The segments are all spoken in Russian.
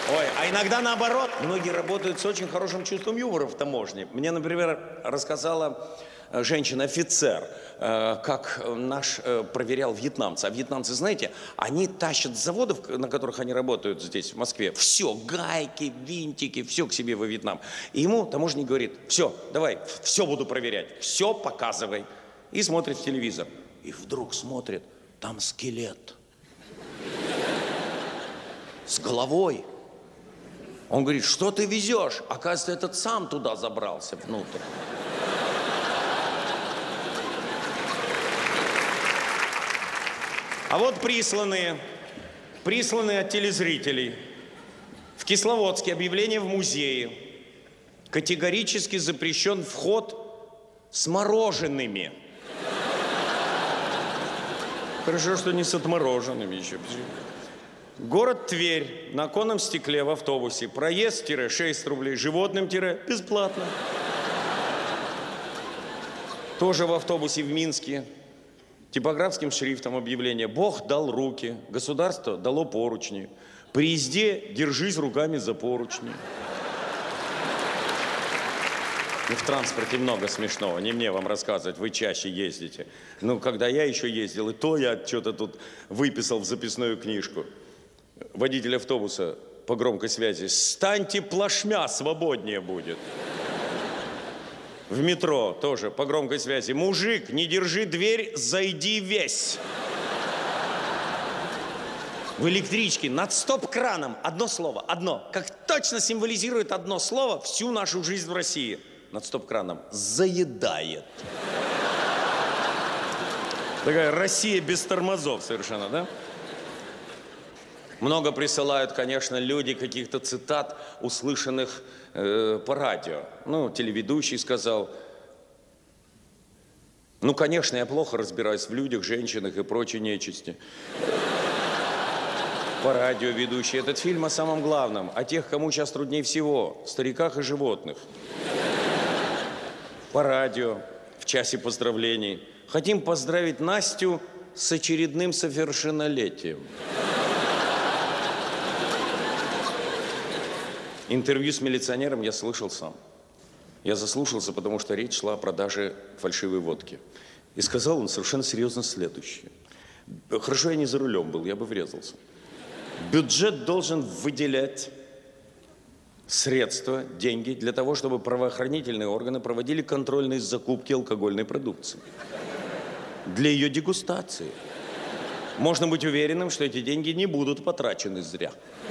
Ой, а иногда наоборот. Многие работают с очень хорошим чувством юмора в таможне. Мне, например, рассказала женщина-офицер, как наш проверял вьетнамца. А вьетнамцы, знаете, они тащат с заводов, на которых они работают здесь, в Москве, все, гайки, винтики, все к себе во Вьетнам. И ему таможенник говорит: все, давай, все буду проверять, все показывай. И смотрит в телевизор. И вдруг смотрит, там скелет. С головой. Он говорит: что ты везешь? Оказывается, этот сам туда забрался внутрь. А вот присланные от телезрителей. В Кисловодске объявление в музее. Категорически запрещен вход с мороженными. Хорошо, что не с отмороженными еще. Город Тверь. На оконном стекле в автобусе. Проезд-6 рублей. Животным-бесплатно. Тоже в автобусе в Минске. Типографским шрифтом объявление: Бог дал руки, государство дало поручни. При езде держись руками за поручни. Ну, в транспорте много смешного. Не мне вам рассказывать, вы чаще ездите. Ну, когда я еще ездил, и то я что-то тут выписал в записную книжку. Водитель автобуса по громкой связи: станьте плашмя, свободнее будет. В метро тоже по громкой связи: мужик, не держи дверь, зайди весь. В электричке над стоп-краном одно слово, одно, как точно символизирует одно слово всю нашу жизнь в России. Над стоп-краном: заедает. Такая Россия без тормозов совершенно, да? Много присылают, конечно, люди каких-то цитат, услышанных по радио. Ну, телеведущий сказал: ну, конечно, я плохо разбираюсь в людях, женщинах и прочей нечисти. По радио ведущий: этот фильм о самом главном, о тех, кому сейчас труднее всего, стариках и животных. По радио, в часе поздравлений: хотим поздравить Настю с очередным совершеннолетием. Интервью с милиционером я слышал сам. Я заслушался, потому что речь шла о продаже фальшивой водки. И сказал он совершенно серьезно следующее. Хорошо, я не за рулем был, я бы врезался. Бюджет должен выделять средства, деньги для того, чтобы правоохранительные органы проводили контрольные закупки алкогольной продукции. Для ее дегустации. Можно быть уверенным, что эти деньги не будут потрачены зря.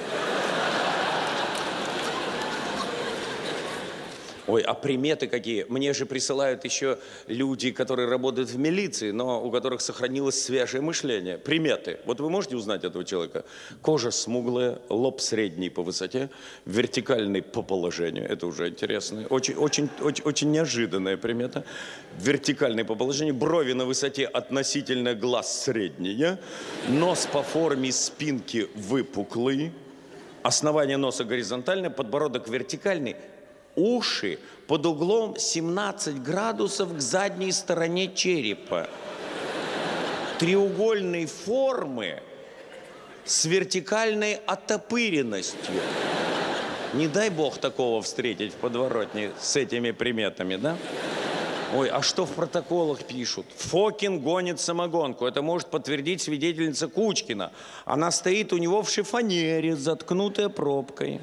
Ой, а приметы какие? Мне же присылают еще люди, которые работают в милиции, но у которых сохранилось свежее мышление. Приметы. Вот вы можете узнать этого человека? Кожа смуглая, лоб средний по высоте, вертикальный по положению. Это уже интересно. Очень неожиданная примета. Вертикальный по положению, брови на высоте относительно глаз средние, нос по форме спинки выпуклый, основание носа горизонтальное, подбородок вертикальный, уши под углом 17 градусов к задней стороне черепа. Треугольной формы с вертикальной оттопыренностью. Не дай бог такого встретить в подворотне с этими приметами, да? Ой, а что в протоколах пишут? Фокин гонит самогонку. Это может подтвердить свидетельница Кучкина. Она стоит у него в шифонере, заткнутая пробкой.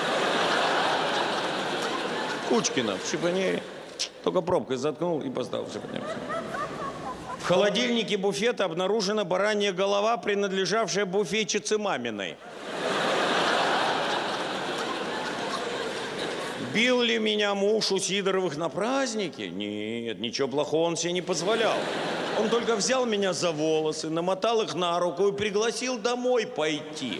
Кучкина в шифонере. Только пробкой заткнул и поставил в шифонере. В холодильнике буфета обнаружена баранья голова, принадлежавшая буфетчице маминой. Бил ли меня муж у Сидоровых на празднике? Нет, ничего плохого он себе не позволял. Он только взял меня за волосы, намотал их на руку и пригласил домой пойти.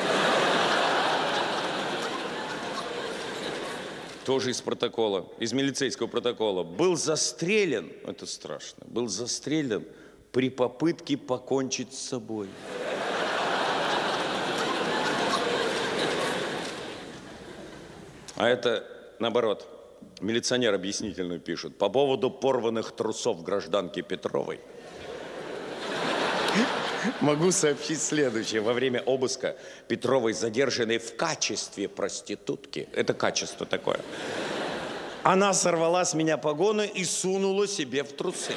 Тоже из протокола, из милицейского протокола. Был застрелен, это страшно, был застрелен при попытке покончить с собой. А это, наоборот, милиционер объяснительную пишет по поводу порванных трусов гражданки Петровой. Могу сообщить следующее. Во время обыска Петровой задержанной в качестве проститутки, это качество такое, она сорвала с меня погоны и сунула себе в трусы.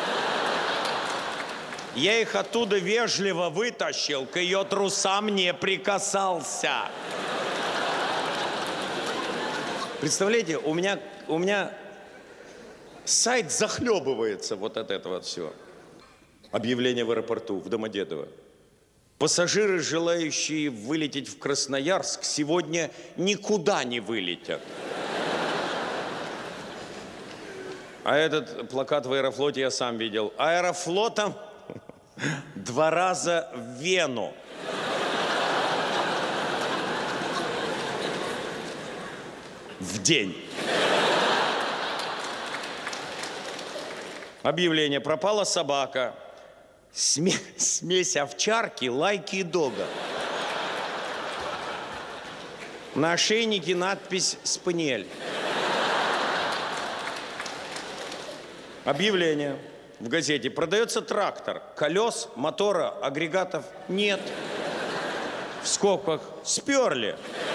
Я их оттуда вежливо вытащил, к ее трусам не прикасался. Представляете, у меня сайт захлебывается вот от этого всего. Объявление в аэропорту, в Домодедово. Пассажиры, желающие вылететь в Красноярск, сегодня никуда не вылетят. А этот плакат в Аэрофлоте я сам видел. Аэрофлотом 2 раза в Вену. В день. Объявление. Пропала собака. Смесь овчарки, лайки и дога. На ошейнике надпись «Спаниель». Объявление в газете. Продается трактор. Колес, мотора, агрегатов нет. В скобках сперли.